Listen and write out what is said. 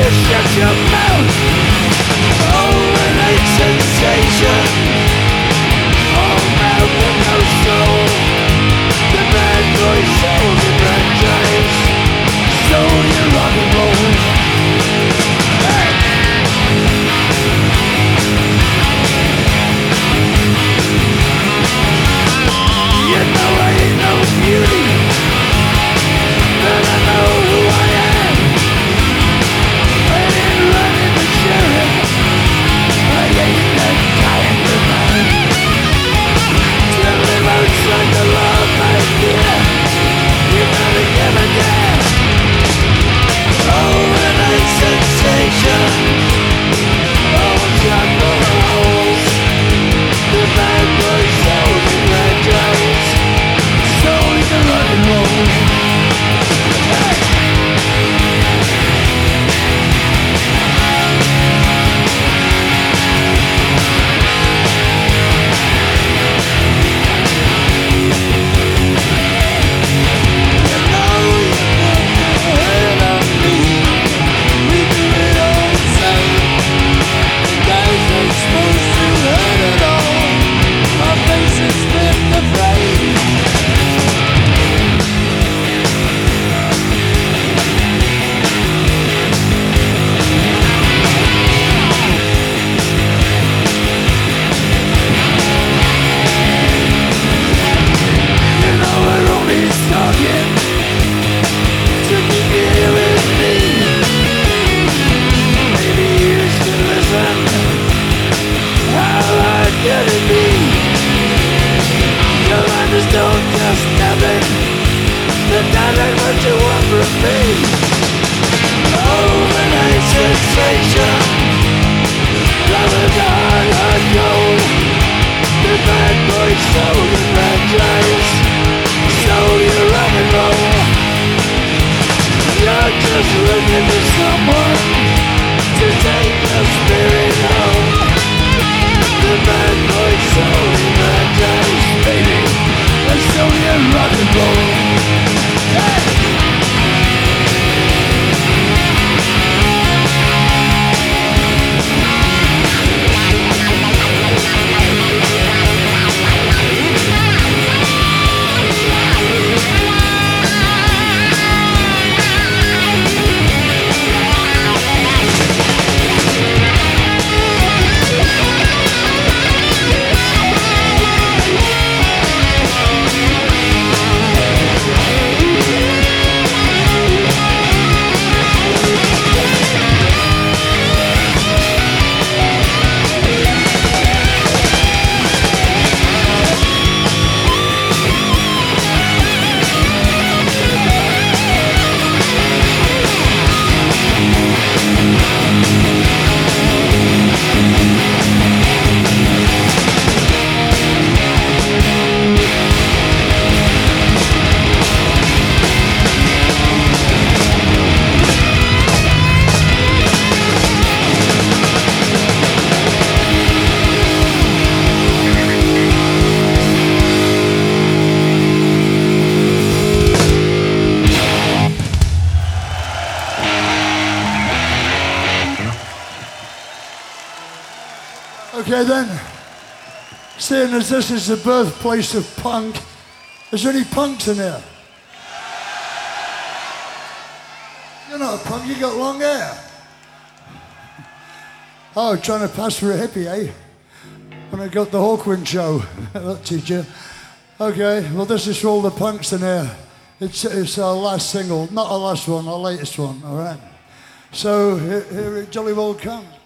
shut your mouth. Overnight sensation, all mouth and no soul. The bad boy sold your franchise, stole your rock and roll. Hey! You know I ain't no beauty, but I know who I am. I ain't running the sheriff, I ain't that kind of man. To live outside the law, my dear, you gotta give a damn. Overnight sensation, all shot full of holes. The bad boy sold the franchise, stole the rock and roll. Hey! You know you never heard of me. We do it all the same. The guys are supposed to hurt it all. Our faces fit the frame. You know we're only talking to keep you here with me. Maybe you should listen. How hard could it be? Your riders don't just nothing. They're not like what you want from me. Overnight sensation, love is a hard, hard goal. The bad boy stole the franchise, stole your rock and roll. You're just looking for someone to take your spirit home. The bad boy stole the franchise, baby, and stole your rock and roll. Hey! Okay then, seeing as this is the birthplace of punk, is there any punks in here? You're not a punk, you got long hair. Oh, trying to pass for a hippie, eh? When I got the Hawkwind show, that teacher. Okay, well this is for all the punks in here. It's our last single, not our last one, our latest one, all right? So here it jolly well comes.